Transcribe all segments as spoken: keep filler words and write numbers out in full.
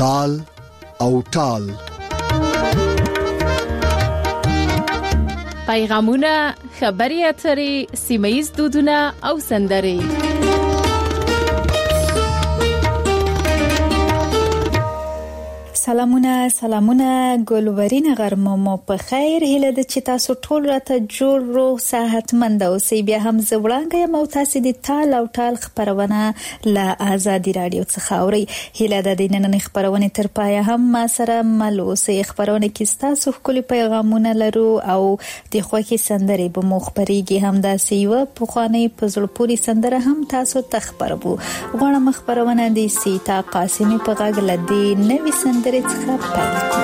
تال او ټال. پیغامونه، خبري اترې، سیمه‌ییز دودونه او سندرې. سلامونه سلامونه ګلورین غرمه مو په خیر. هیله ده چې تاسو ټول راته جوړ روغ صحتمند اوسئ. بیا هم زوړانګه یم او تاسو د تال او ټال خبرونه له آزادي رادیو څخه اورئ. هیله ده د نن خبرونه تر پایه هم ما سره مل اوسئ. خبرونه کې تاسو خپل پیغامونه لرو او د خوښي سندرې به مو خبريږي. هم دا سیو په خوانې په زړپوري سندره هم تاسو تخبربو. غواړم خبرونه د سیتا قاسمی په غږ لدی نوې سندره څخه پیل کړو.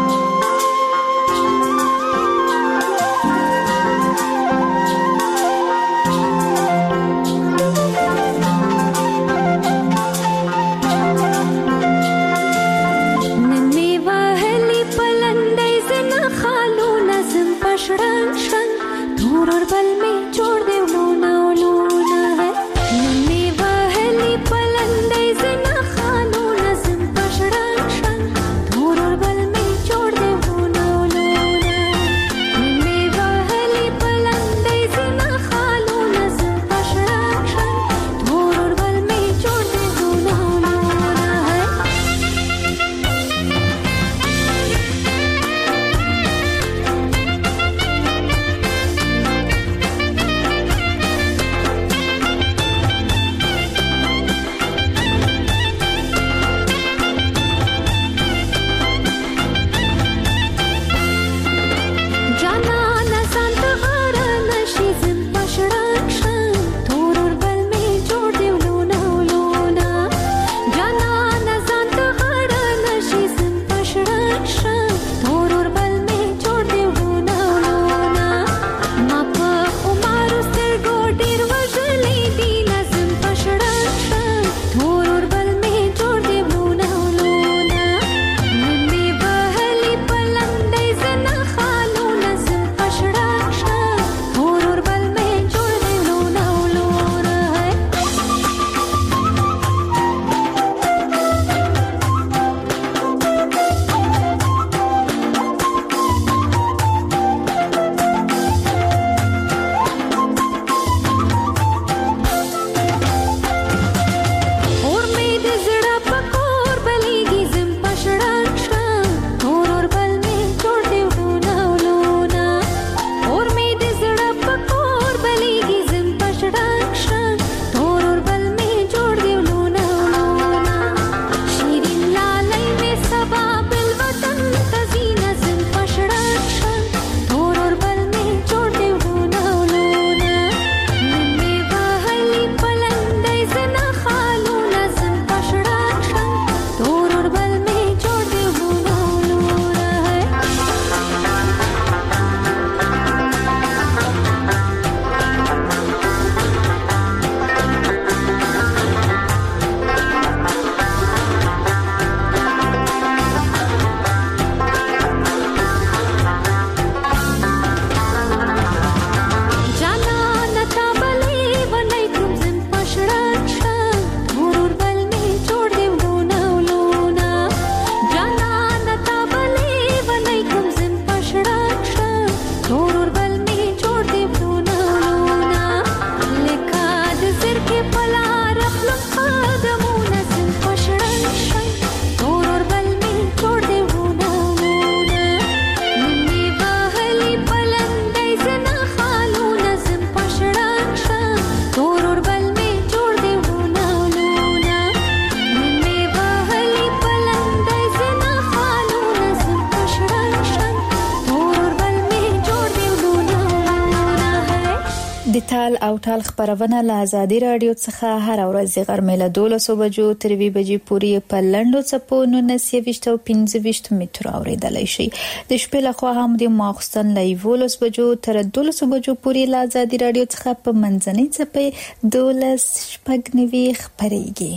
تال او ټال خبرونه له آزادي رادیو څخه هر ورځ غرمه له دولسو بجو تر وی بجې پورې په لندو چپو نونس یويشت او پنځه ویشت متر اوریدلای شي. د شپې له خوا هم د ماخستن له یولس بجو تر دولسو بجو پورې له آزادي رادیو څخه په منځنۍ چپې دولس شپږ نوي خبريږي.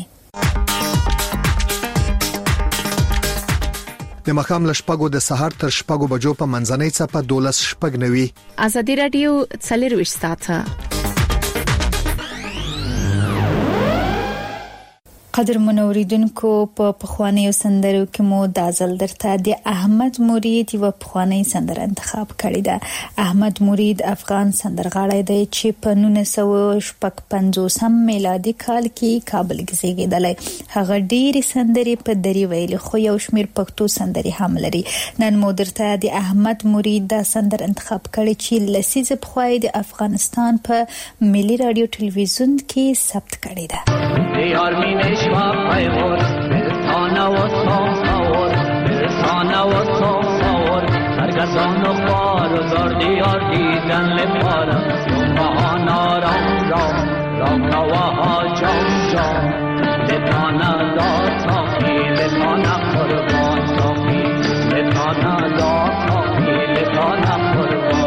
د مخام لشپګو د سحر تر شپګو بجو په منځنۍ چپه دولس شپږ نوي. آزادي رادیو څلرويشت ساعته قدر منوریدونکو په پخوانیو سندرو کې مو دازل درته د احمد مرید یو پخوانی سندر انتخاب کړی ده. احمد مرید افغان سندرغاړی دی چې په نولس سوه پنځوس میلادي کال کې کابل کې زیږیدلی. هغه ډېری سندرې په دری ویلي خو یو شمیر پښتو سندرې هم لري. نن مو درته د احمد مرید دا سندر انتخاب کړی چې لسیزه پخوای د افغانستان په ملي رادیو ټلویزیون کې ثبت کړی ده. دیار می نشوا پیور برسانه و ساور برسانه و ساور سرگردان و خوار و زار دیار دیدن لپارا یون بهانا رام رام رام نواها جام جام لطانه دار ساخی لطانه قربان ساخی لطانه دار ساخی لطانه قربان.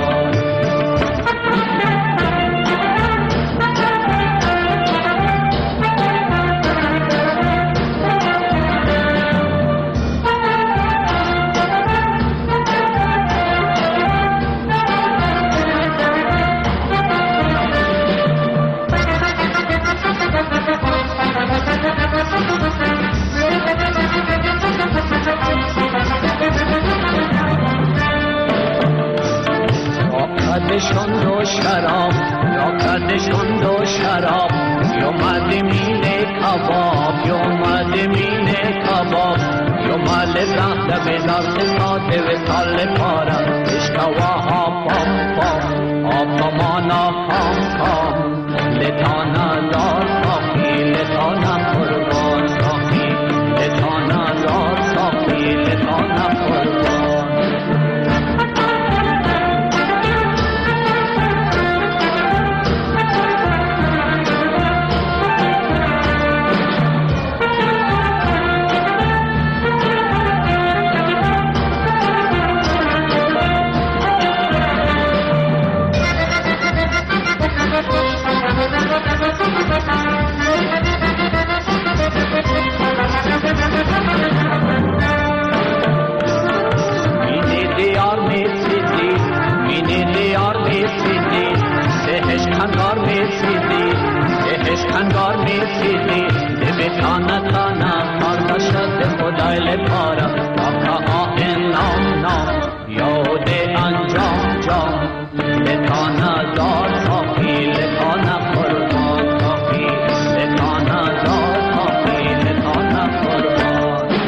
کردشون دو شراب یا کردشون دو شراب یا مدمینه کباب یا مدمینه کباب یا مال زخت بیدار قصاد وصال پارا اشکواها پام پام آپامانا کام کام لطانا دار ساخی لطانا قربان ساخی لطانا دار ساخی لطانا قربان. خندار می سیدی دمی تانا تانا کارتا شد خدای لپارا آقا آهن نام نام یاد انجام جام لطانا دار ساخی لطانا قربان ساخی لطانا دار ساخی لطانا قربان.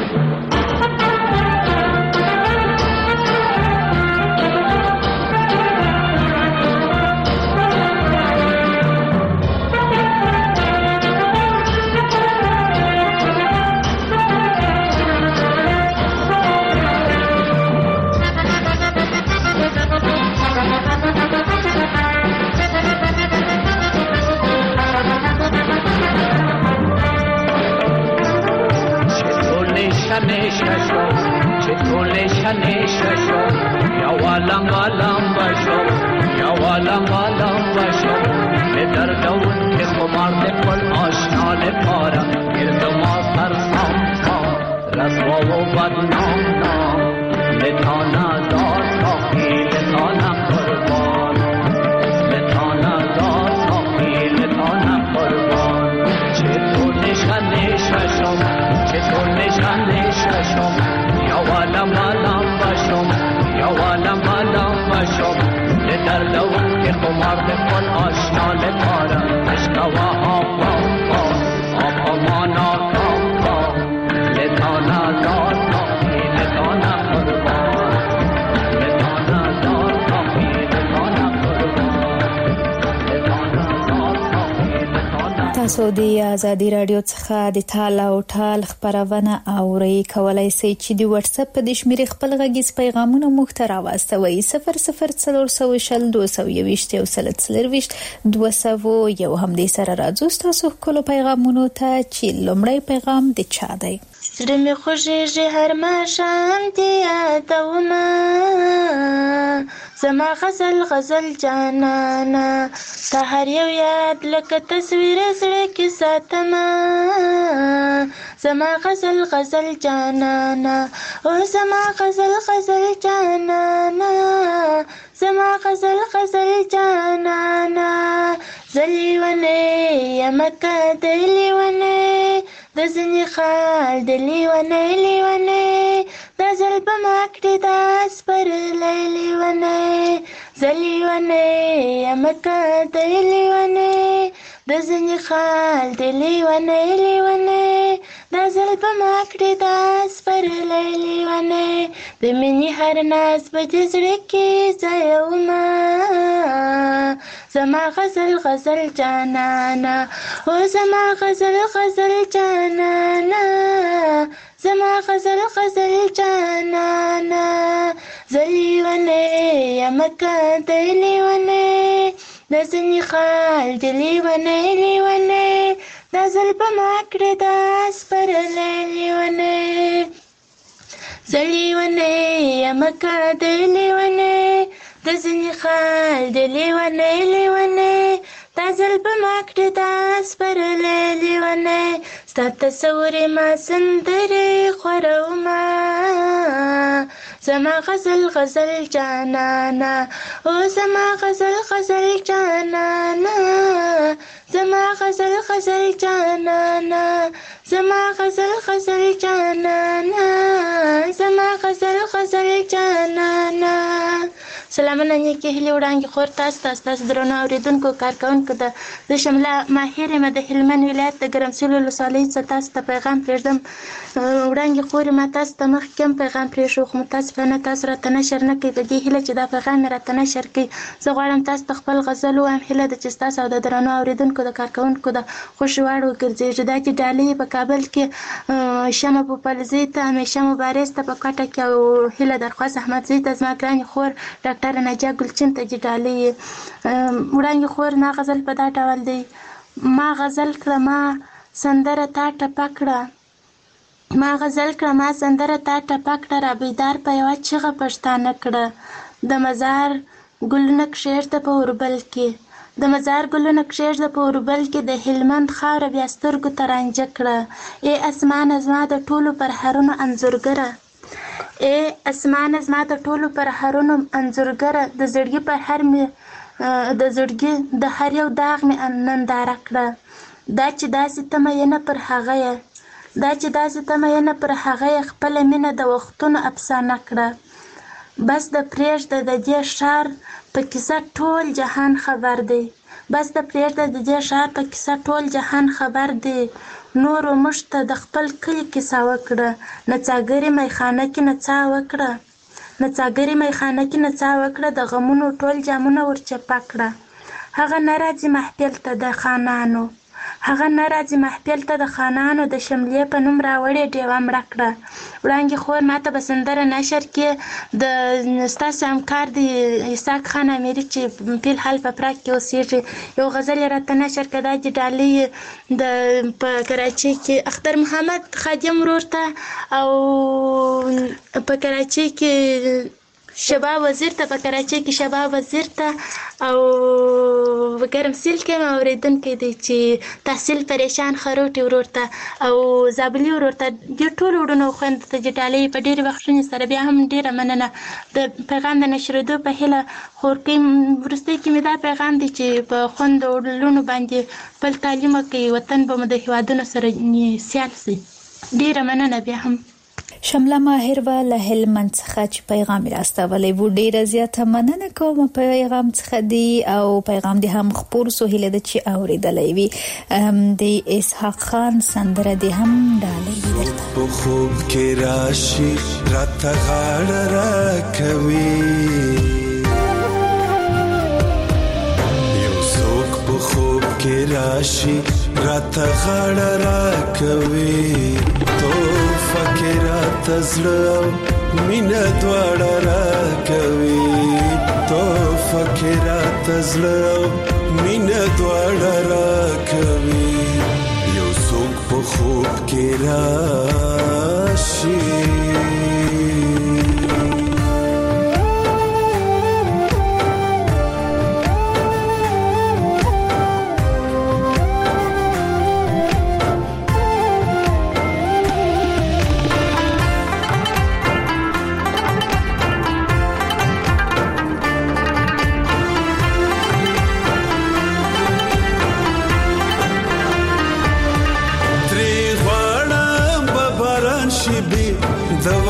چطور نشنششو یا والم والم بشو یا والم والم بشو به دردون که خمارد کل آشنا لپارا گرد ما سر سام سام رسوا و بدنام نام لطانا دار ساخی لطانا قربان لطانا دار ساخی لطانا قربان. چطور نشنششو چطور نشنششو یا والم والم بشم یا والم والم بشم لدردون که خمار بکن آشنا لپارا اشکوا آب آب آب آب مانا کام کام لطانا دار ساخی لطانا قربان لطانا دار ساخی لطانا قربان لطانا دار ساخی لطانا. تاسو د آزادي رادیو څخه د تال او ټال خبرونه اوري. کولای شئ چې د واتس اپ د شمیرې خپل غږیز پیغامونه مخ ته راوستوي صفر صفر څلور سوه شل دوه سوه یوویشت یو سل څلرویشت دوه سوه یو. هم دې سره راځو تاسو خپل پیغامونو ته چې لومړی پیغام د چا دی. زړه مې خوږېږي هر ماښام دې یادومه زما غزل غزل جانانه تا هر یو یاد لکه تصویر زړه کې ساتمه زما غزل غزل جانانه او زما غزل غزل جانانه زما غزل غزل جانانه زلیونه یمکه دلیونه د د ځینې خال د لیونی لیونی دا ځل به ما کړې دا سپرلی لیونی زه لیونی یم که دی لیونی د ځینې خال د لیونی لیونی دا ځل به ما کړې دا سپرلی لیونی د مینې هر ناز به د زړه کې ځایومه زما غزل غزل جانانا او زما غزل غزل جانانا زما غزل غزل جانانا زه لیونی یم که دی لیونی د ځینې خال د لیونی لیونی دا ځل به ما کړې دا سپرلی لیونی زه لیونی یم که دی لیونی د ځینې خال د لیونی لیونی دا ځل به ما کړې دا سپرلی لیونی ستا تصور ما سندرې خورومه زما غزل غزل جانانا او زما غزل غزل جانانا زما غزل غزل جانانا زما غزل غزل جانانا زما غزل غزل جانانا سلامونه نیکې هیلې وړاندې خور تاسو ته ستاسو درنو اورېدونکو کارکوونکو ته زه شمله ماهر یم د هلمند ولایت د ګرمسیر ولسوالۍ څخه تاسو ته پیغام پرېږدم وړاندې خورې ما تاسو ته مخکې هم پیغام پرېښود خو متاسفانه تاسو راته نشر نه کوئ په دې هیله چې دا پیغام مې راته نشر کړي زه غواړم تاسو ته خپل غزل ووایم هیله ده چې ستاسو او د درنو اورېدونکو د کارکوونکو د خوښې وړ وګرځېږي دا چې ډالۍ په کابل کې شمه پوپلزۍ ته همیشه مبارز ته په کوټه کې او هیله درخواست احمدزۍ ته زما ګرانې خور ډاکټر نجا ګلچین ته چې ډالۍ وړاندې خور ما غزل په دا ډول دی ما غزل کړه ما سندره تا ټپه کړه ما غزل کړه ما سندره تا ټپه کړه را بیدار په یوه چیغه پښتانه کړه د مزار ګلونه کښېږده په اوربل کې د مزار ګلونه کښېږده په اوربل کې د هلمند خاوره بیا سترګو ته رانجه کړه ای اسمانه زما د ټولو پرهرونو انځورګره ای اسمانه زما د ټولو پرهرونو انځورګره د زړګي پر هر مې د زړګي د هر یو داغ مې ننداره کړه دا چې داسې ته مینه پر هغه یې دا چې داسې ته مینه پر هغه یې خپله مینه د وختونو افسانه کړه بس د پرېږده د دې ښار په کیسه ټول جهان خبر دی بس د پرېږده د دې ښار په کیسه ټول جهان خبر دی نورو موږ ته د خپل کلي کیسه وکړه نڅاګرې میخانه کې نڅا وکړه نڅاګرې میخانه کې نڅا وکړه د غمونو ټول جامونه ورچپه کړه هغه نه راځي محفل ته د خانانو هغه نه راځي محفل ته د خانانو د شملې په نوم راوړې ډیوه مړه کړه وړاندې خور ما ته به سندره نشر کې د ستاسو همکار د اسحاق خان امیري چې فی الحال په پراګ کې اوسېږي یو غزل یې راته نشر کړه دا چې ډالۍ د په کراچۍ کې اختر محمد خادم ورور ته او په کراچۍ کې شباب وزیر ته په کراچۍ کې شباب وزیر ته او په ګرمسیر کې مې اورېدونکی دی چې تحصیل پریشان خروټي ورور ته او زابلي ورور ته دې ټولو وروڼو خویندو ته چې ډالۍ په ډېرې بخښنې سره بیا هم ډېره مننه د پیغام د نشرېدو په هیله خورکۍ وروستۍ کې مې دا پیغام دی چې په خویندو لوڼو باندې خپل تعلیم وکړي وطن به مو د هېوادونو سره سیال شي ډېره مننه بیا هم شمله ماهر و له هلمند څخه چې پیغام راستولی و ډیره زیاته مننه کوم پیغام څخه دی او پیغام دی هم خپور سو هیله ده چې اوریدلی وي د اسحاق خان سندره دی هم ډالۍ په خوب کې راشي راته غاړه راکوي یو څوک په خوب کې راشي راته غاړه راکوي فکرات زړه مینه دواړه راکوي تو فکرات زړه مینه دواړه راکوي یو څوک په خوب کې راشي غواړ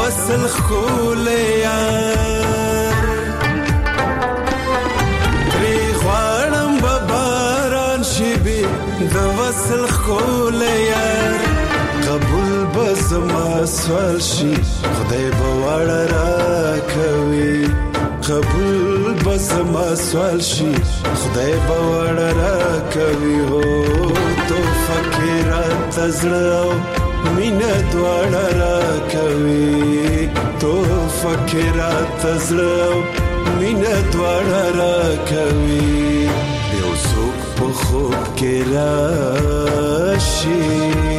وصل خول یار تری غواړم بباران شي بي د وصل خول یار قبول بزما سوال شي خدای به وړه راکوي قبول بزما سوال شي خدای به وړه راکوي هو تو فکرات زړه مینا دواړه راکوي تو فکرات زړه مینا دواړه راکوي یو څوک په خوب کې راشي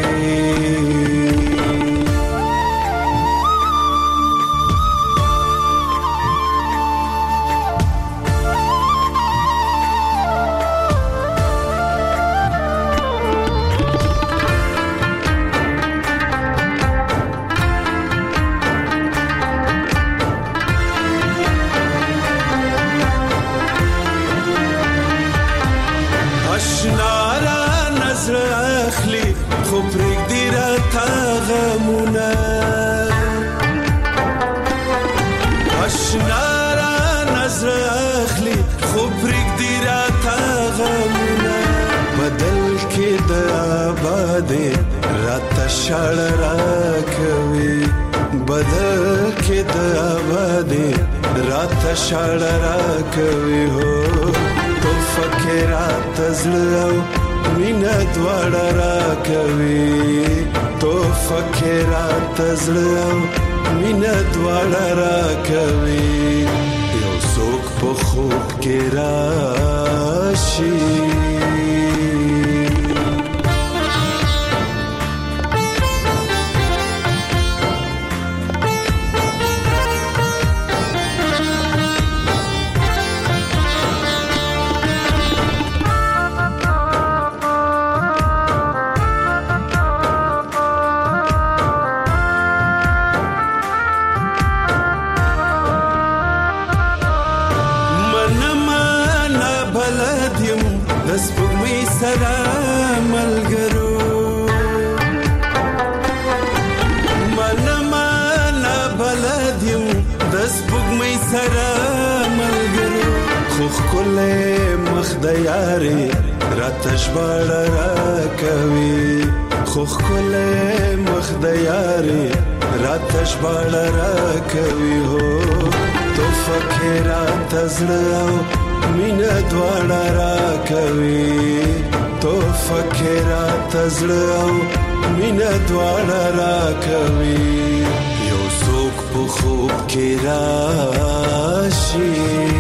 شړ راکوي بدل کې د آبادي رات شړ راکوي هو تو فکرات زړه مینا دواړه راکوي تو فکرات زړه مینا دواړه راکوي یو څوک په خوب کې راشي یاري راتش بړ راکوي خو خل مخ د یاري راتش بړ راکوي هو تو فکرات زړه مینا دواړه راکوي تو فکرات زړه مینا دواړه راکوي یو څوک په خوب کې راشي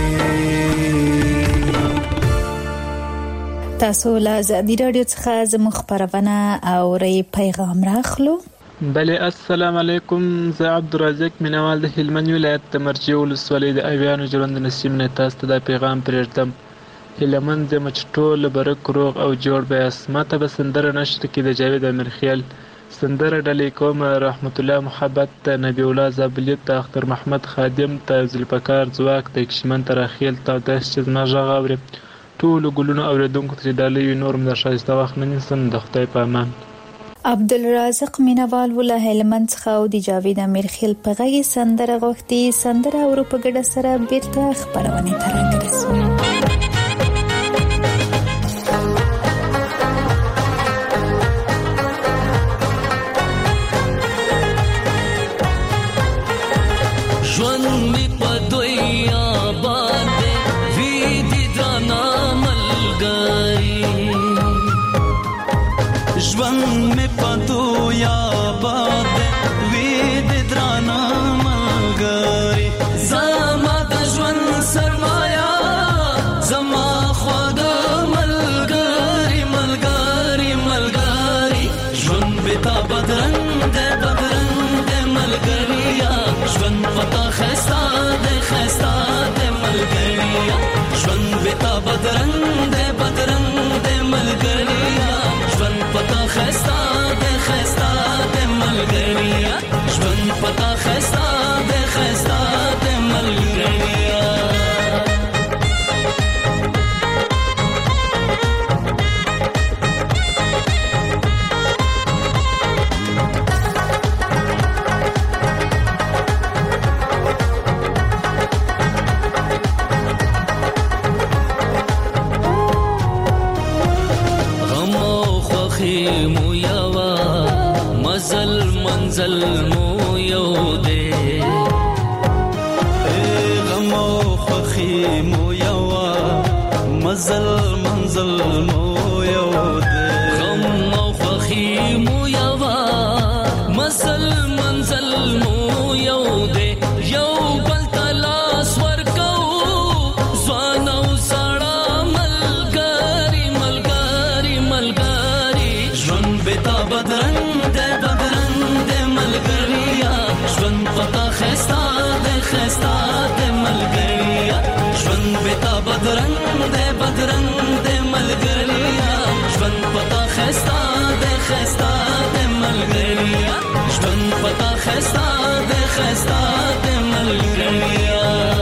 تاسو له ازادي رادیو څخه زموږ خبرونه او ری پیغام راخلو. بله السلام علیکم، زه عبدالرزاق مینوال د هلمند ولایت د مرجې ولسوالۍ د اویانو ژوند نسیم نه تاسو ته دا پیغام پرېږدم. هیلهمند یم چې ټول برک روغ او جوړ به یاست. ماته به سندره نشته کې د جاوید امیرخیل سندره ډلې کوم رحمت الله محبت ته نبی الله زابلیت ته اختر محمد خادم ته ذوالفقار ځواک ته کشمن تراخیل ته داسې چې زما غږ اوري ټولو ګلونو اوریدونکو ته ډالۍ نورم د ښایسته وخت نه نیسم. د خدای په امان. عبدالرزاق مینوال ولا هلمند څخه او د جاوید امیرخیل په غږی سندره غوښتي. سندره اورو په ګډه سره بیرته خبرونه تر رسو. ژوند می په دویا باندې وی دي درنا ملګری ژوند می په دویا باندې وی دي درنا ملګری زما د ژوند سرمایا زما خود ملګری ملګری ملګری ژوند به تا بدرنګ ده بدرنګ ده ملګریا ژوند پتا خستا ده خستا ده ملګریا ژوند بتا بدرنګ ده بدرنګ ده ملګریا ژوند پتا خستا ده خستا ده ملګریا ژوند پتا خستا ده خستا ده ملګریا مو یوا مزل منزل مو یو دے غم او خوخي مو یوا مزل منزل مو یو دے غم او خوخي مو یوا مزل منزل مو یو دے یو بل تلاس ورکو ځوان او سړا ملګری ملګری ملګری ژوند بتا بدرنګ دې بدرنګ دې ملګریا ژوند پتا خستا دې خستا دې ملګریا ژوند بتا بدرنګ دې بدرنګ دې ملګریا ژوند پتا خستا دې خستا دې ملګریا ژوند پتا خستا دې خستا دې ملګریا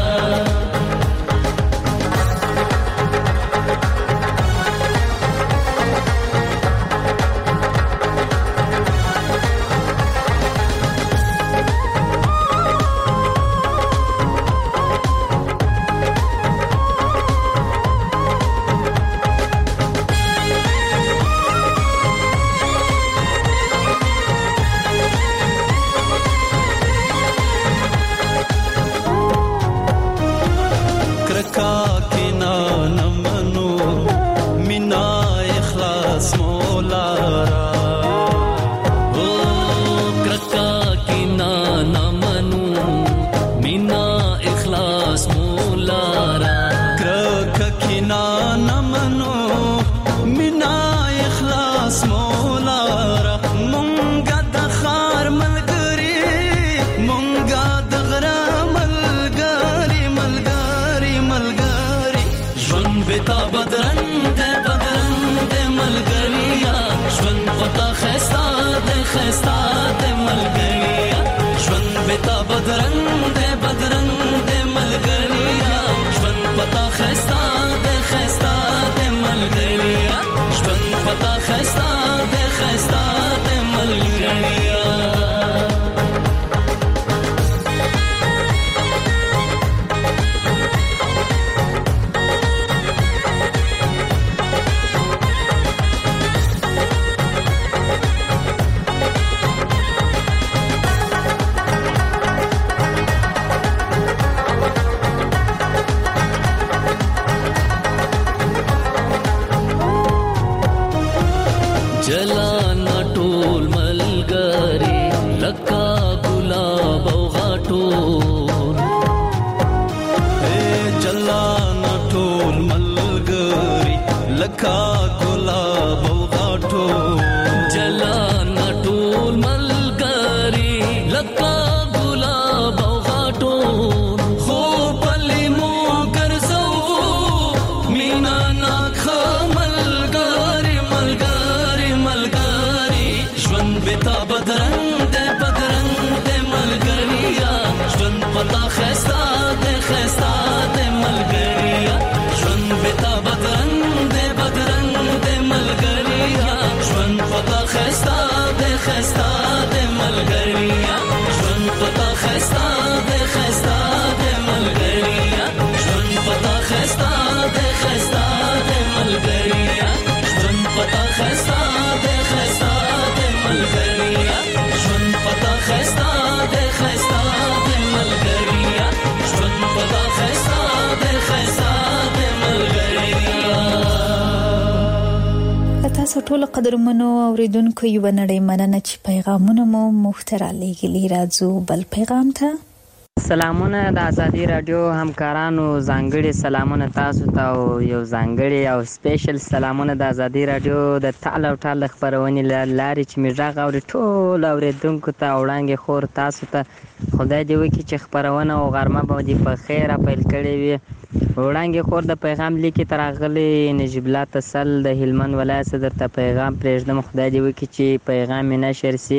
تاسو ټول قدرمنو اوریدونکو یو نړۍ مننه چې پیغامونه مو محترم لګلی راځو بل پیغام ته سلامونه د ازادي رادیو همکارانو ځانګړي سلامونه تاسو ته او یو ځانګړي او سپیشل سلامونه د ازادي رادیو د تعال او ټال خبرونې لاري چې میږه غوړي ټول اوریدونکو ته وړاندې خور تاسو ته خدای دې وکړي چې خبرونه او غرمه به دې په خیر پیل کړي وي وړاندې خور د پیغام لیکي ترغلي نجیب الله تسل د هلمند ولایت صدر ته پیغام پرېږدم خدای دې وکړي چې پیغام یې نشر سي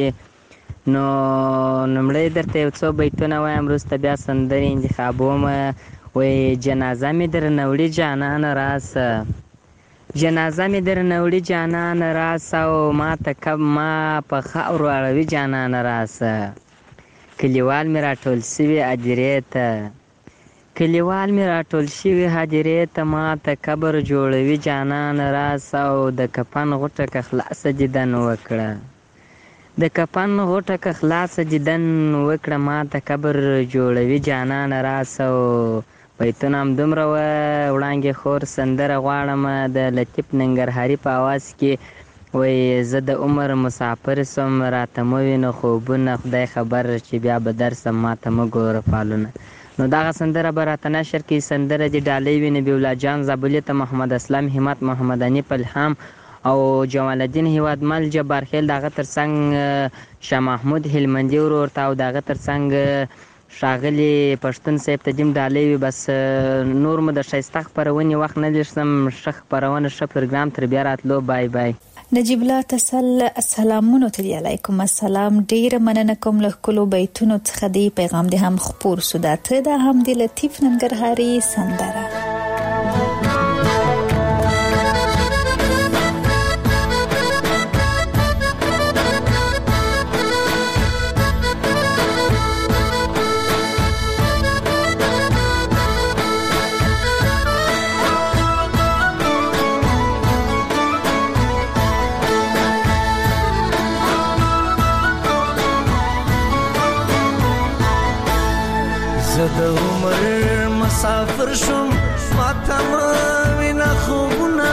نو نمړی درته یو څو بیتونه وایم وروسته بیا سندرې انتخابوم وایي جنازه مې درنه وړي جانانه راسه جنازه مې درنه وړي جانانه راسه او ما ته کب ما په خاورو اړوي جانانه راسه کلیوال مې راټول سوي اجرې ته کلیوال مې راټول شوي حجرې ته ماته قبر جوړوي جانان راس او د کفن غوټه که خلاصه دیدن وکړه د کفن غوټه که خلاصه دیدن وکړه ماته قبر جوړوي جانان راس او بیتونه همدومره وه. وړانګې خور سندره غواړم د لطیف ننګرهاري په اواز کې وایي زه د عمر مسافر سم راته مه وینه خوبونه خدای خبر چې بیا به درسم ماته مه ګوره فالونه. نو دغه سندره به راته نشر کړي. سندره دې ډالۍ وي نبي الله جان زابلي ته محمد اسلام همت محمد انیف الهام او جمال الدین هیوادمل جبار خیل دغه ترڅنګ شاه محمود هلمندي ورور ته او دغه ترڅنګ ښاغلي پښتون صاحب ته دې ډالۍ وي. بس نور مو د ښایسته خپرونې وخت نه لرسم. ښه خپرونه ښه پروګرام تر بیا راتلو. بای بای. نجیب الله تسل السلامونو ته علیکم السلام. ډیر مننه کوم له کلو بیتونو څخه دی پیغام دې هم خپور سو. دا ته د هم د لطیف ننګرهاري سندره. زه د عمر مسافر شم ماته مه وینه خوبونه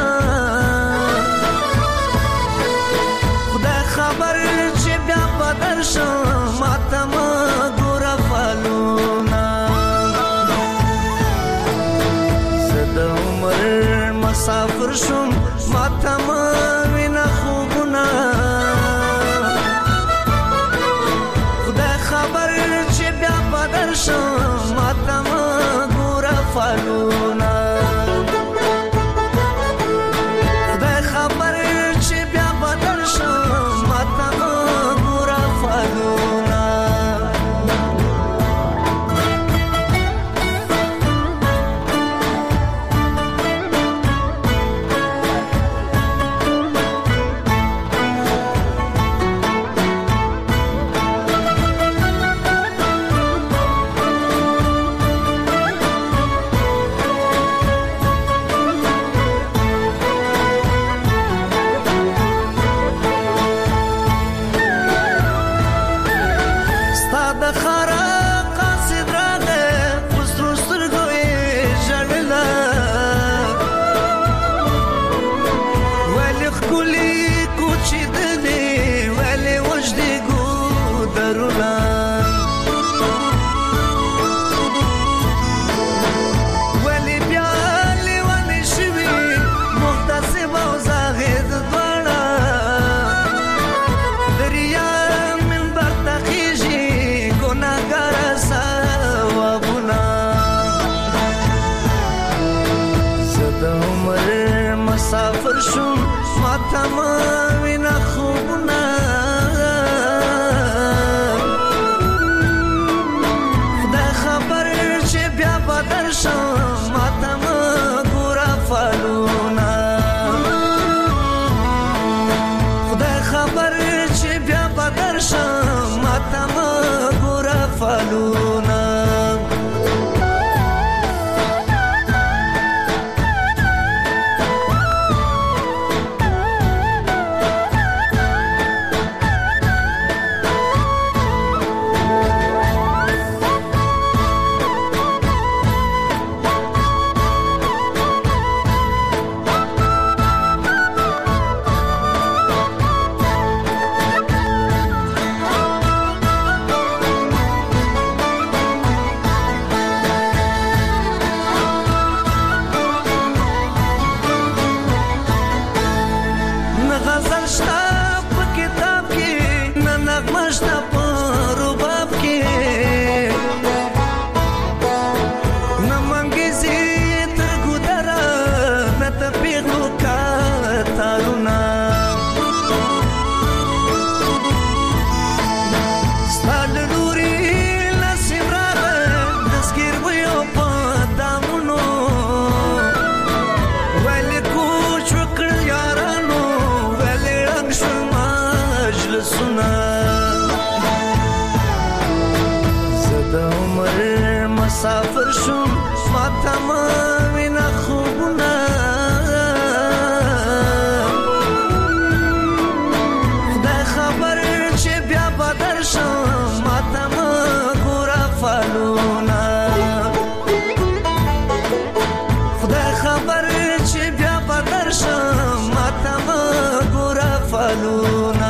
خدای خبر چې بیا به درشم ماته مه ګوره فالونه. زه د عمر مسافر شم ماته مه وینه خوبونه خدای خبر چې بیا به درشم ماته مه ګوره فالونه. خدای خبر چې بیا به درشم ماته مه ګوره فالونه. مسافر شم ماته مه وینه خوبونه خدای خبر چې بیا به درشم ماته مه ګوره فالونه. خدای خبر چې بیا به درشم ماته مه ګوره فالونه. مسافر شم ماتمه وینه خوبونه خدای خبر چې بیا به درشم ماتمه ګوره فالونه خدای خبر چې بیا به درشم ماتمه ګوره فالونه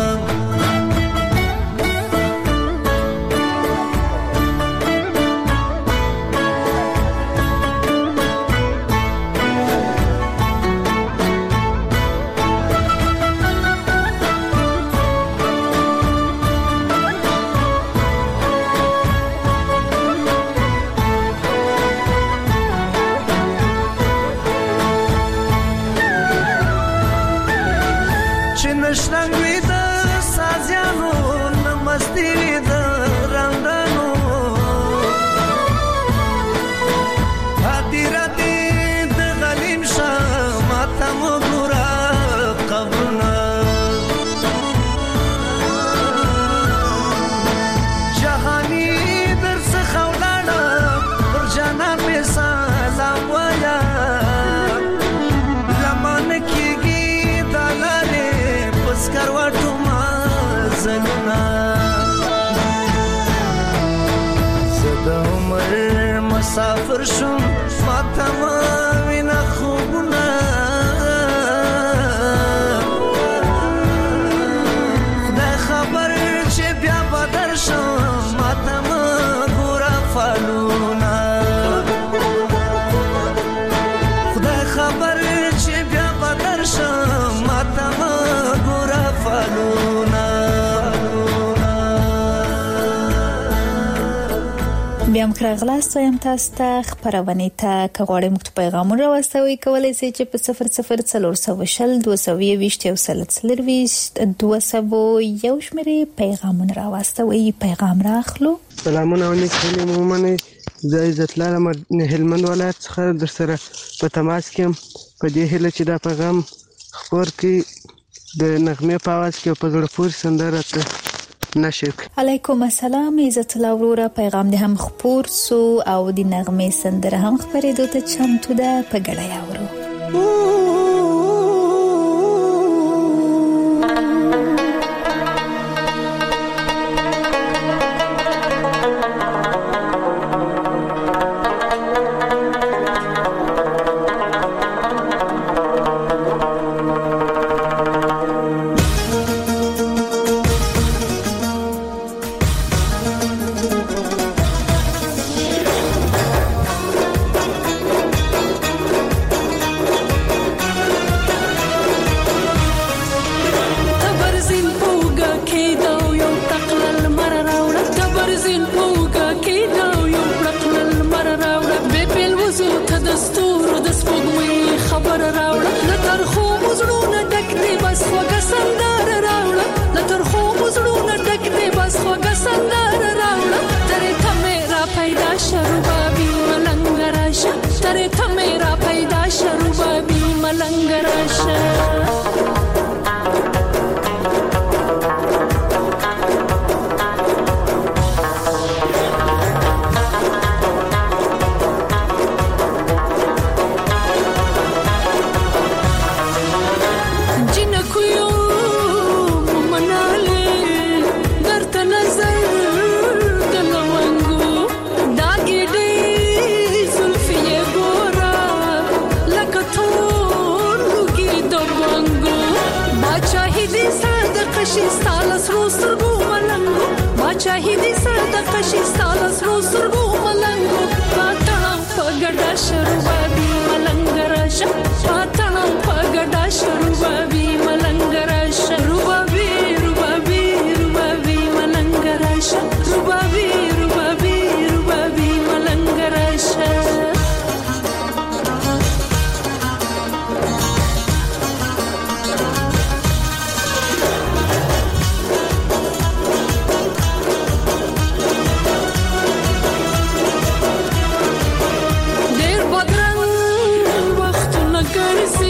نشنګ وی د سازیانو نمستی وی د رنگانو هدیره دې د غلیم شه ماتم ګورا قبرونه جهانی در څخه ولاړه پر جانان مې سلام وایا لمن کېږي دلاره سکروټو ما زلنا زدا عمر مسافر شم فاطمه وینا خوبنا خدای خبر چې بیا بدر شم فاطمه ګورا فالونا خدای خبر چې بیا بدر شم فاطمه بیا هم راغلاست وایم تاسو ته خپرونې ته که غواړئ موږ ته پیغامونه راواستوئ کولی شئ چې په صفر صفر څلور سوه شل دوه سوه یوویشت یو سل څلرویشت دوه سوه یو شمېرې پیغامونه راواستوئ پیغام راخلو. سلامونه او نیک هیلې مو ومنئ. زه عزت لاره هلمند ولایت څخه درسره په تماس کې یم په دې هیله چې دا پیغام خپور کړي د نغمې په اواز کې په زړه پورې سندره ته نشک. علیکم السلام عزت الله وروره پیغام دې هم خپور سو او د نغمې سندره هم خپرېدو ته چمتو ده په ګډه یې اورو. Good.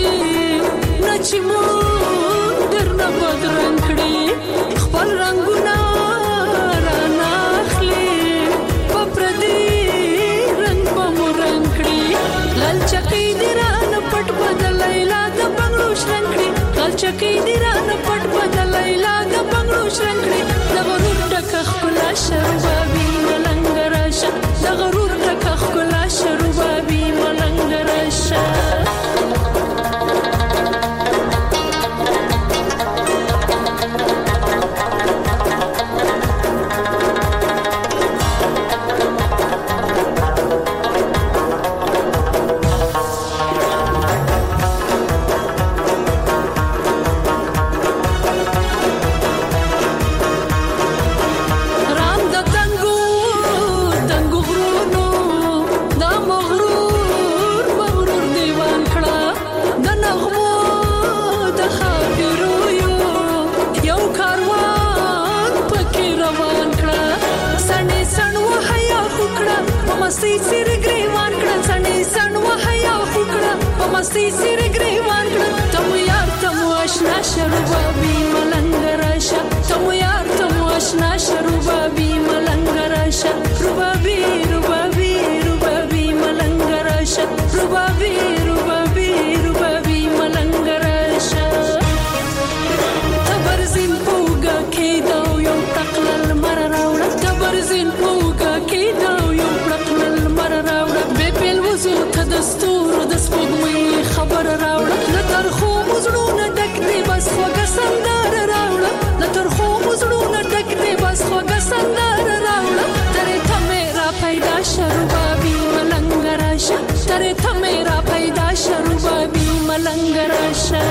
مستی سیر گریوان کړه څنې سن وحیا وکړه په مستی سیر گریوان کړه تم یار تم آشنا شربابي ملنګ راشه تم یار تم آشنا شربابي ملنګ راشه ربابي ربابي ربابي ملنګ راشه ربابي ربابي ربابي ملنګ راشه تبرزین پوګه کېدا یو تقلل مر راوړه تبرزین پوګه کېدا یو تقلل مر راوړه به بل وزو تدستور د سپوږمۍ خبر راوړه لتر خو مزړونه ډک دی بس خوګه سندر راوړه لتر خو مزړونه ډک دی بس خوګه سندر راوړه ترې ته میرا پیدا شربابي ملنګ راشه ترې ته میرا پیدا شربابي ملنګ راشه.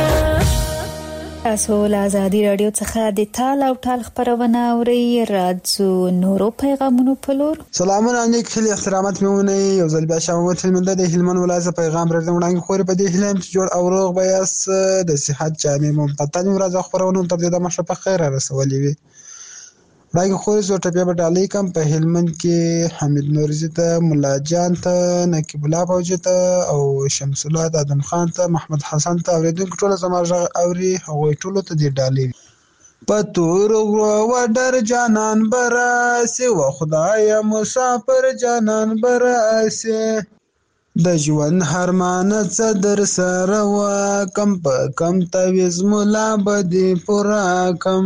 تاسو له ازادي رادیو څخه د تال او ټال خبرونه اورئ. راځو نورو پیغامونو په لور. سلامونه علیک خلی احترامات میونه یو ځل بیا شامت هلمند د هلمند ولایت پیغام راځم وړاندې خوري په دې هلم چې جوړ او روغ بیاس د صحت جامع ممتاز ورځ خبرونه تر دې د مشه په خیر رسولې وي. راګه خوري زو ټپیا په ډالۍ کم په هلمند کې حمید نورزی ته مولا جان ته نقیب الله فوجي ته او شمس الله ادم خان ته محمد حسن ته اوریدونکو ټول زموږ اوري هغه ټول ته دی ډالۍ پتور و ډر جانان براسه و خدای مسافر جانان براسه د ژوند هرمان څه در سره و کم په کم تویز مولا بدی پورا کم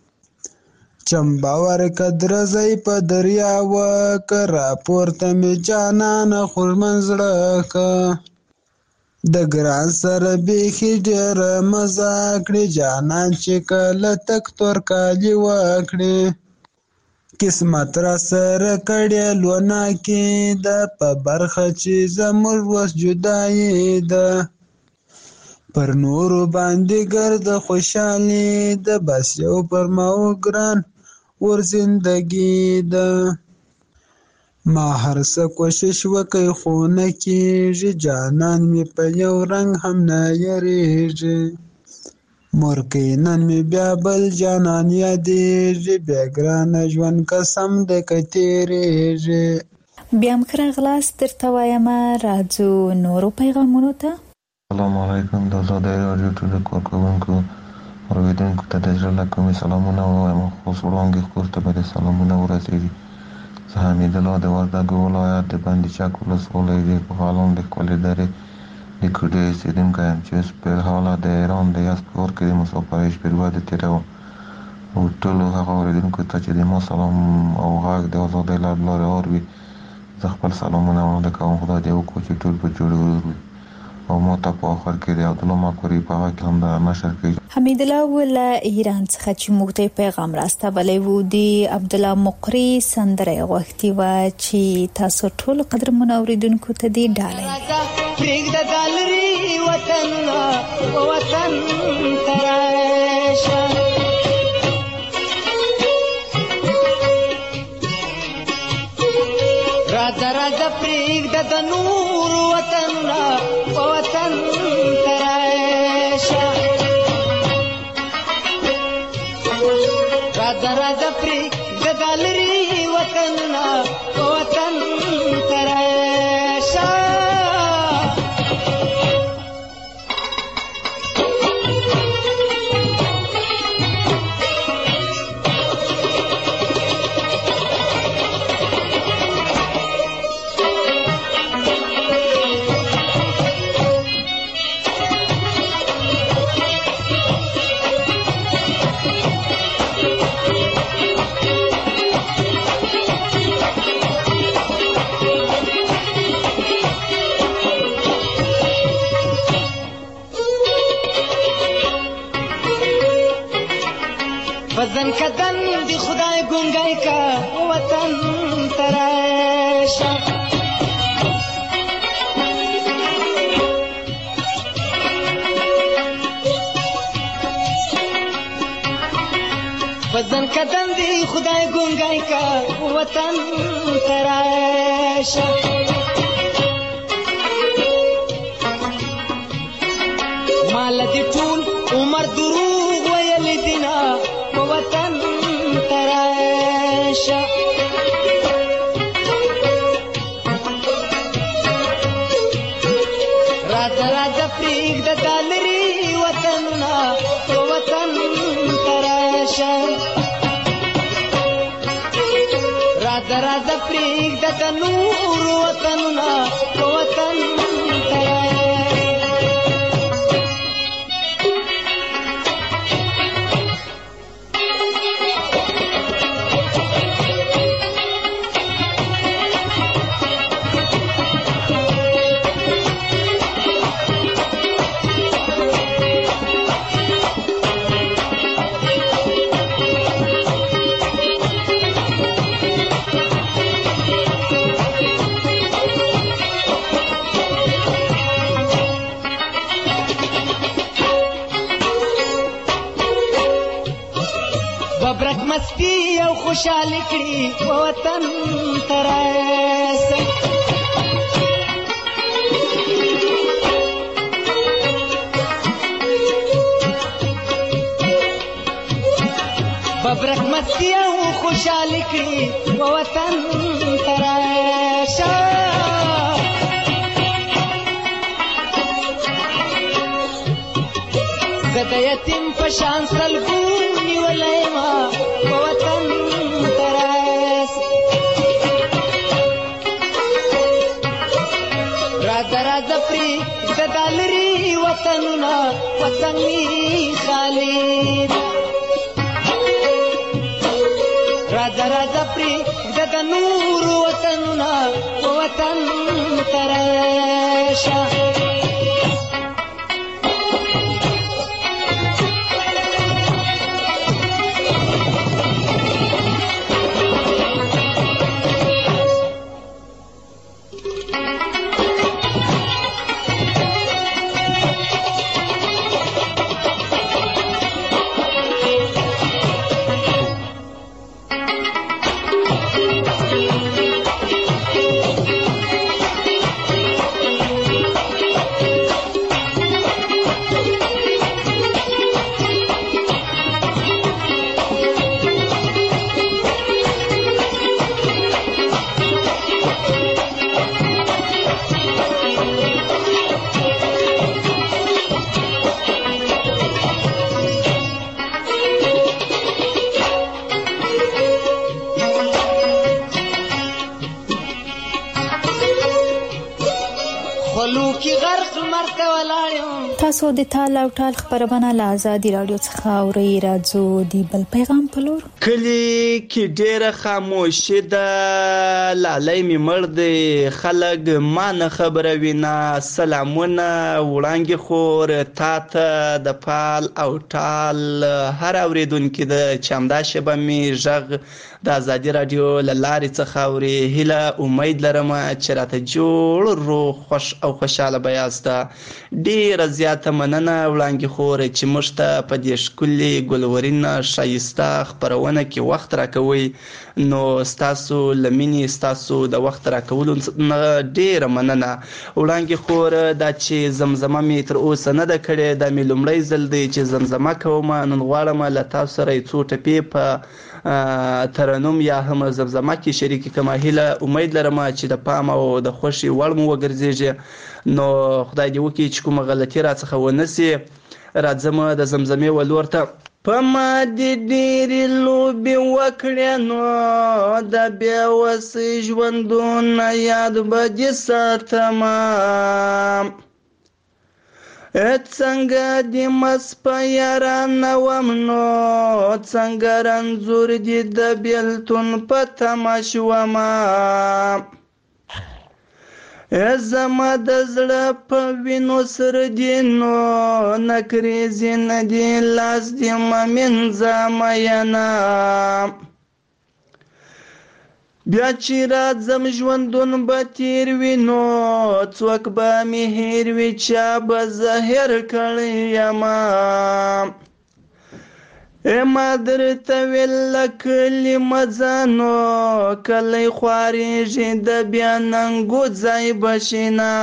چمباور قدر زی په دریا و کرا پورته می جانان خور منزړه ک د ګران سره بیخي ډېر مزه کړې جانان چې کله تک تور کالی وکړې قسمت را سره کړې لونه کې د په برخه چې زموږ وس جدایي ده پر نورو باندې ګرد خوشحالي ده بس یو پر ماو ګران ور زندگی ده ما هر څه کوشش وکړ خو نه کېږي جانان مې په یو رنګ هم نه یریږي مورکۍ نن مې بیا بل جانان یادېږي بیا ګرانه ژوند قسم ده که تېرېږي. بیا هم ښه راغلاست درته وایم. راځو نورو پیغامونو ته. السلام علیکم د ازادۍ راډیو ټولو کارکوونکو اورېدونکو ته د زړه له کومې سلامونه ووایم. خصوص وړاندې کور ته به د سلامونه ورسېږي. زه حمید الله د وردګو ولایت د بندي چک ولسوالۍ د پغالان د ښکلې درې د کوډې اوسېدونکی یم چې اوس په حاله د ایران د یزدګُرد کې د مسافرۍ شپېلوه د تېروم او ټولو هغه اورېدونکو ته چې د ما سلام او غږ د ازادۍ له لارې اوري زه خپل سلامونه وړاندې کوم. خدای دې وکړي چې ټول په جوړ ورور وي او ما ته په آخر کې د عبدالله مکوري په هغه کې هم د نشر کوي. حمید الله له ایران څخه چې موږ ته پیغام راستولی و د عبدالله مقری سندره غوښتې وه چې تاسو ټول قدرمنو اورېدونکو ته دې ډالۍ پرېږده دا لرې وطنونه وطن ته راشه راځه راځه پرېږده د نور وطنونه وطن ته راشه راځه راځه پرېږده دا لرې وطنونه وطن ته راشه وطن کدن دی خدای ګونګای کا وطن تراشه وطن کدن دی خدای ګونګای کا وطن تراشه مال دی ټول عمر دروغ ویل دینا وطن تراشه راځه راځه پرېږده د نورو وطنونه په وطن مستی او خوشحالي کړي په وطن ته راسه ببرک مستی او خوشحالي کړي په وطن ته راشه زه د یتیم په شان سلګو نیولی ما په وطن ته راسه راځه راځه پرېږده دا لرې وطنونه وطن مې خالي راځه راځه پرېږده د نورو وطنونه په وطن ته راشه تاسو د تال او ټال خبرونه له آزادي رادیو څخه اورئ. راځو د بل پیغام په لور. کلی کې ډېره خاموشي ده، لالی مې مړ دی، خلک ما نه خبروي نه. سلامونه وړانګې خور تا ته د پال او ټال هر اورېدونکي د چې همدا شیبه مې غږ د آزادي رادیو له لارې څخه اوري. هیله امید لرم چې راته جوړ روغ خوش او خوشحاله به یاست. ډېره زیاته مننه وړانګې خور چې موږ ته په دې ښکلې ګلورین ښایسته خپرونه کې وخت راکوئ. نو ستاسو له مینې ستاسو د وخت راکولو نه ډېره مننه وړانګې خور. دا چې زمزمه مې تر اوسه نه ده کړې، دا مې لومړی ځل دی چې زمزمه کوم. نن غواړم له تاسو سره یې څو ټپې په ترنم یا هم زمزمه کې شریک کړم. هیله امید لرم چې د پام او د خوښې وړ مو وګرځېږي. نو خدای دې وکړي چې کومه غلطي راڅخه ونه سي. راځم د زمزمې ولور ته. په ما دې ډېرې لوبې وکړې نو د بې وسې ژوندونه یاد به دې ساتمه. څنګه دې مس په یارانه وم نو څنګه رنځور دې د بېلتون په تمه شومه. زما د زړه په وینو سره دې نو نکریزې نه دې لاس دې مه مینځه مینه. بیا چې راځم ژوندون به تیر وي نو څوک به مې هیر وي چا به زه هیر کړی یمه. ما درته ویل کلي مه ځه نو کلی خوارېږي د بیا ننګو ځای به شینه.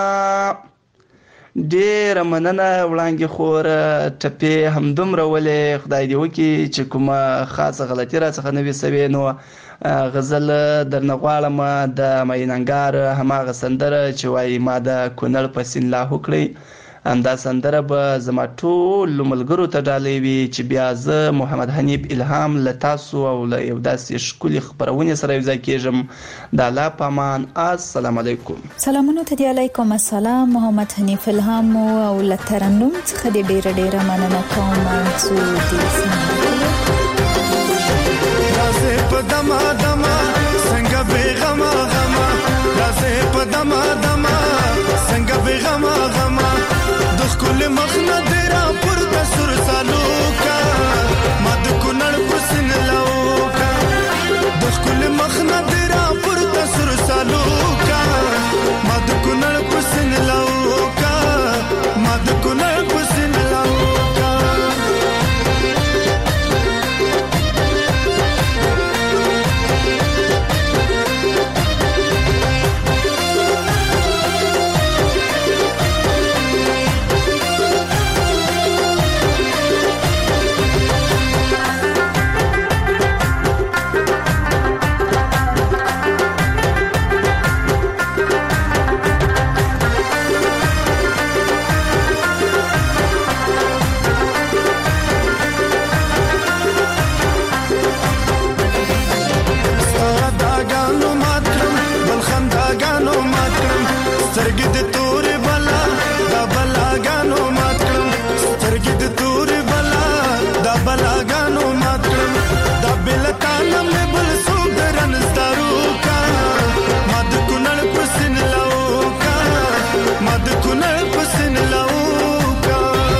ډېره مننه وړانګې خوره، ټپې همدومره ولې. خدای دې وکړي چې کومه خاصه غلطي راڅخه نه وي سوې. نو غزل درنه غواړم د میننګار هماغه سندره چې وایي ما د کونړ په سیند لاهو کړی. همدا سندره به زما ټولو ملګرو ته ډالۍ وي چې بیا زه محمد حنیف الهام له تاسو او له یو داسې ښکلې خپرونې سره یوځای کېږم. د الله په امان. السلام علیکم. سلامونه ته دی. علیکم السلام. محمد حنیف الهام او له ترنم څخه د ډیره ډیره مننه کوم. منصور دې رازه په دما دما څنګه بیغما غما رازه په دما دما څنګه بیغما غما د خپل مخنه درا پر د سر سالوکا مد کونړ پسن لوکا د خپل مخنه درا پر د سر سالوکا مد کونړ پسن لوکا مد کونړ پسن لوکا سترګې د تورې بلا دا بلاګانو مات کړم سترګې د تورې بلا دا بلاګانو مات کړم دا بلتانه مې بل څوک درن ستارو کا ما د کونړ پسین لاو کا ما د کونړ پسین لاو کا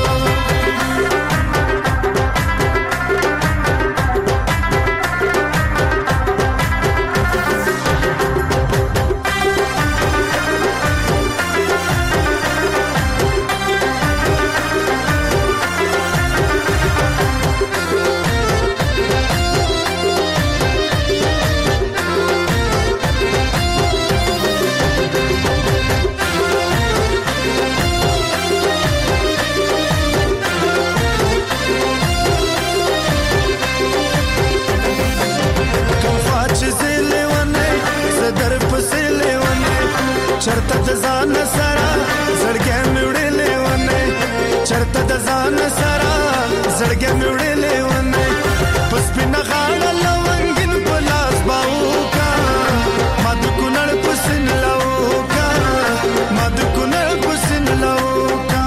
چرته د ځان سره زړګې مې وړلې ونه چرته د ځان سره زړګې مې وړلې ونه پس پنه غاړه لونګین په لاس باوکا ما د کونړ پسین لاوکا ما د کونړ پسین لاوکا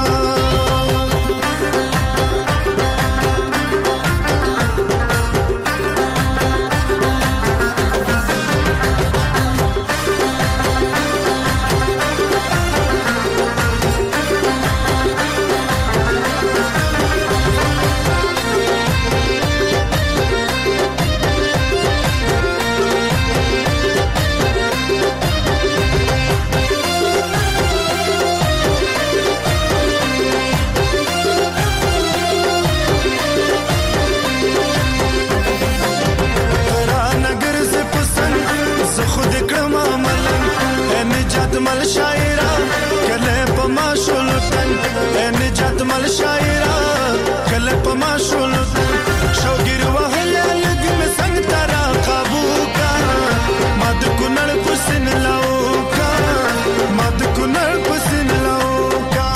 مل شاعرہ کله پما شولتن نجات مل شاعرہ کله پما شولتن شوګر وهله لګ مې څنګه ترا قابو کا مد کونړ پسین لاو کا مد کونړ پسین لاو کا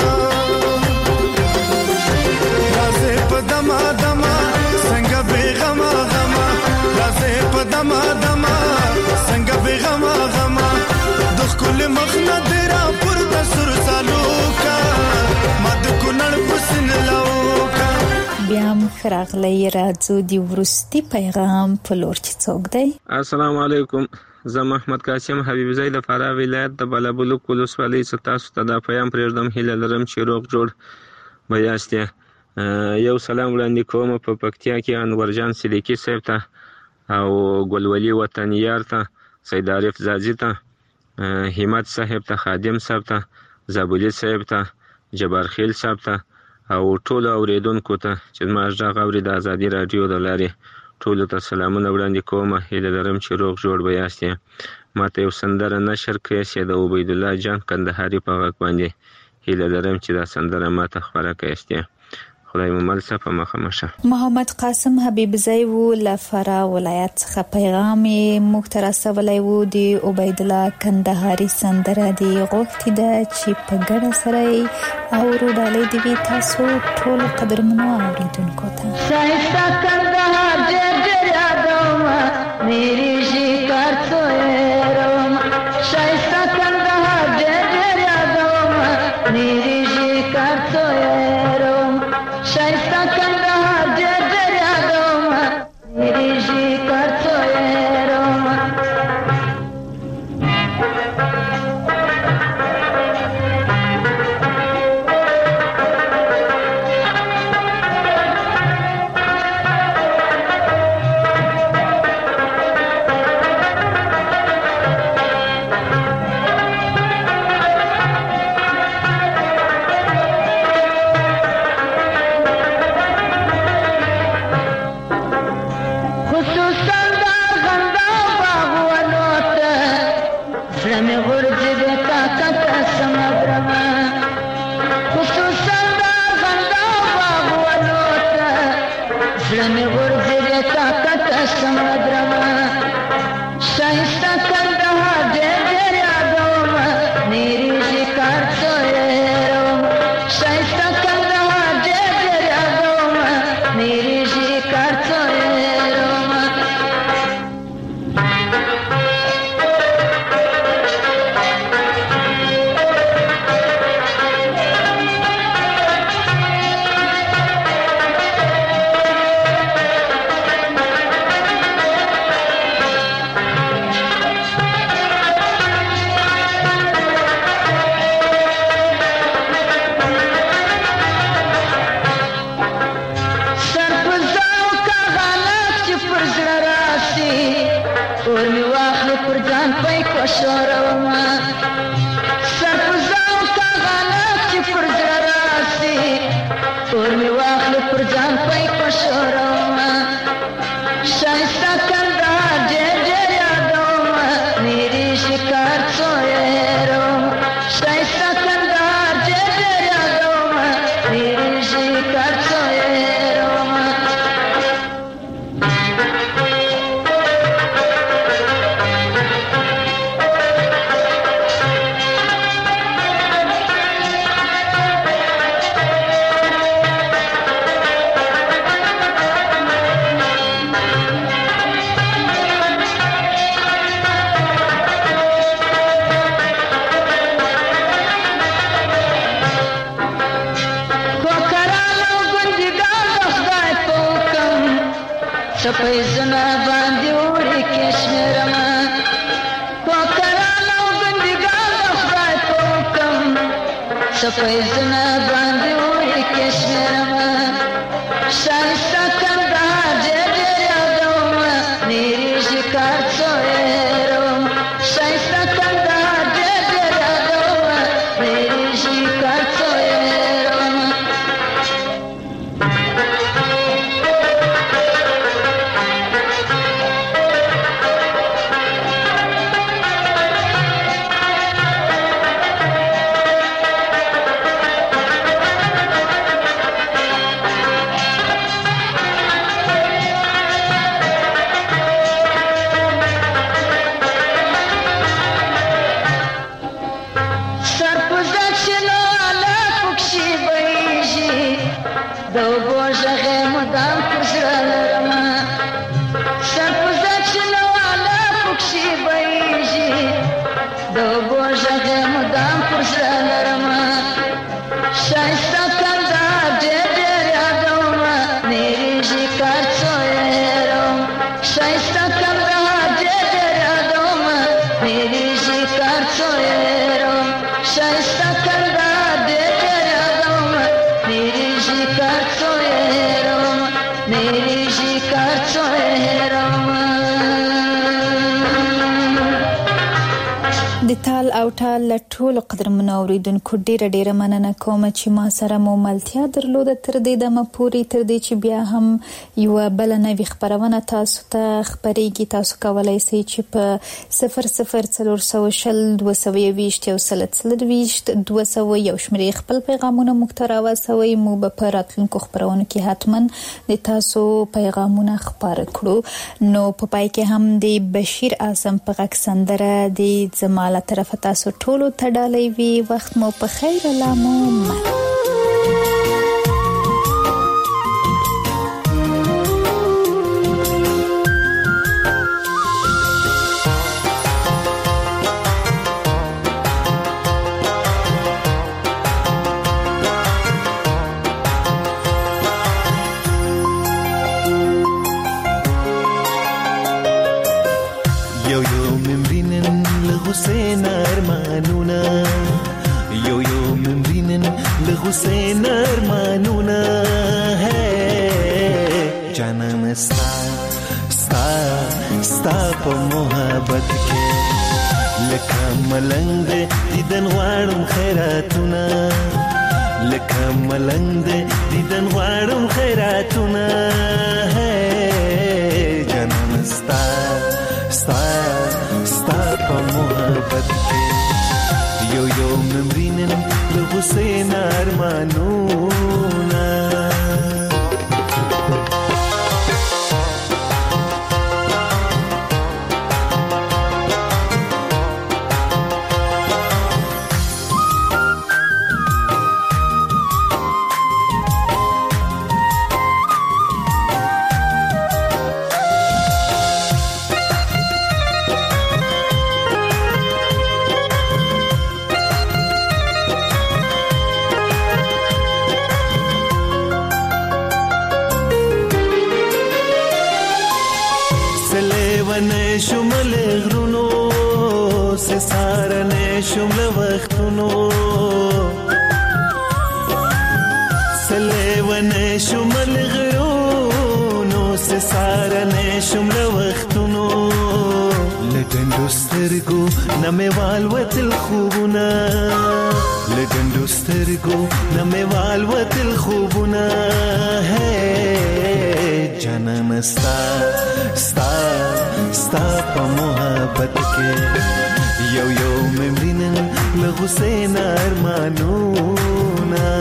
رازه په دما دما څنګه بیغما غما رازه په دما دما څنګه بیغما غما کل مخنا درا پر د سر سالوکا مد کونړ پسین لاوکا. بیا هم راغلی راځو د وروستي پیغام په لور چې څوک دی. السلام علیکم. زه محمد قاسم حبیب زئی د فراه ولایت د بلبلک ولسوالۍ څخه تاسو ته د پیغام پرېږدم. هیله لرم چې روغ جوړ به یاست. یو سلام وړاندې کوم په پکتیا کې انورجان سلیکي صاحب ته او ګلولي وطنیار ته سید عارف زازي ته همت صاحب ته خادم صاحب ته زابلی صاحب ته جبار خیل صاحب ته او ټول اوریدونکو ته چې ما ژغ اوري د ازادي رادیو د لارې ټول ته سلامونه وړاندې کوم. هیله لرم چې روغ جوړ به یاست. ما ته یو سندره نشر کړې چې د عبید الله جان کندهاري په غږ باندې. هیله لرم چې دا سندره ما ته خبره کړئ. خدای مو مل شه په مخه مشه. محمد قاسم حبیبزی و له فراه ولایت څخه پیغام موږ ته رسولی و. د عبید الله کندهاري سندره دې غوښتې ده چې په ګډه سره یې اورو. ډالۍ دې وي تاسو ټولو قدرمنو اورېدونکو ته. شایسته کندهار ډېر ډېر یادومه میرې شکر څویرومه. شایسته کندهار ډېر ډېر یادومه میرې شکر څویرومه. شایسته کندهار ډېر ډېر یادومه میرې شکر څویرومه. د تال تال او ټال ټول قدرمنو اوریدونکو ډیره ډیره مننه کوم چې ما سره مو ملتیا درلوده تر دې دمه پورې تر دې چې بیا هم یو بل نوې خبرونه تاسو ته خبرېږي. تاسو کولای شئ چې په صفر صفر څلور سوه شل دوه سوه یوویشت یو سل څلرویشت دوه سوه یو شمېرې خپل پیغامونه موږ ته راورسوئ. موږ به په راتلونکو خبرونو کې حتما د تاسو پیغامونه خپاره کړو. نو په پای کې هم د بشیر اعظم په غږ سندره د زما له طرفه تاسو ټولو ته ډالۍ وي. وخت مو په خیر. الله مو مل. حسین ارمانونا یو یو ممرینن لحسین ارمانونا ہے جانم ستا ستا ستا په محبت کې لکه ملنګ دیدن غواړم خیراتونه لکه ملنګ دیدن غواړم خیراتونه ہے جانم ستا ستا ستا په محبت کې یو یو ممرینن له حسین ارمانونا شمل غرونو سے سارنے شمل وختونو سلیون شمل غرونو سے سارنے شمل وختونو لډندو سترګو نمې والوتل خوبونه لډندو سترګو نمې والوتل خوبونه ہے جانم ستا ستا ستا په محبت کې یو یو ممرینن له حسین ارمانونا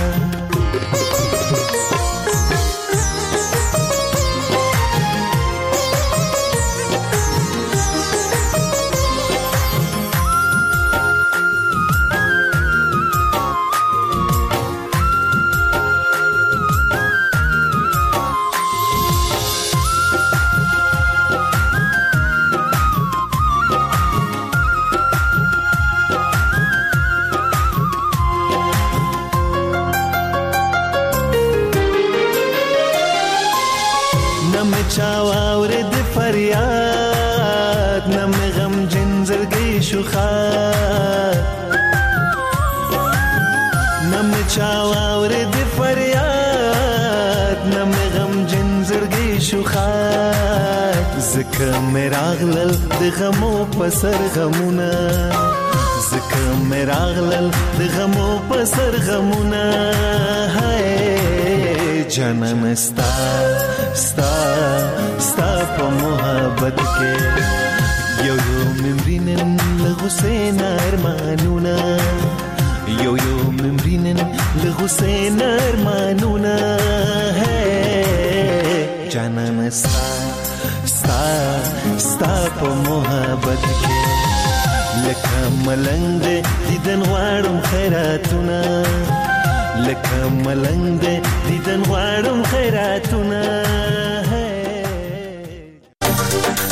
چاوارد فریاد نم غم جنزرگی شخاد نم چاوارد فریاد نم غم جنزرگی شخاد زکه مراغلل د غمو پسر غمونا زکه مراغلل د غمو پسر غمونا ہے جانم ستا ستا ستا په محبت کې یو یو ممرینن له حسین ارمانونا یو یو ممرینن له حسین ارمانونا ہے جانم ستا ستا ستا په محبت کې لکه ملنګ دیدن غواړم خیراتونه لکه ملنګ دیدن غواړم خیراتونه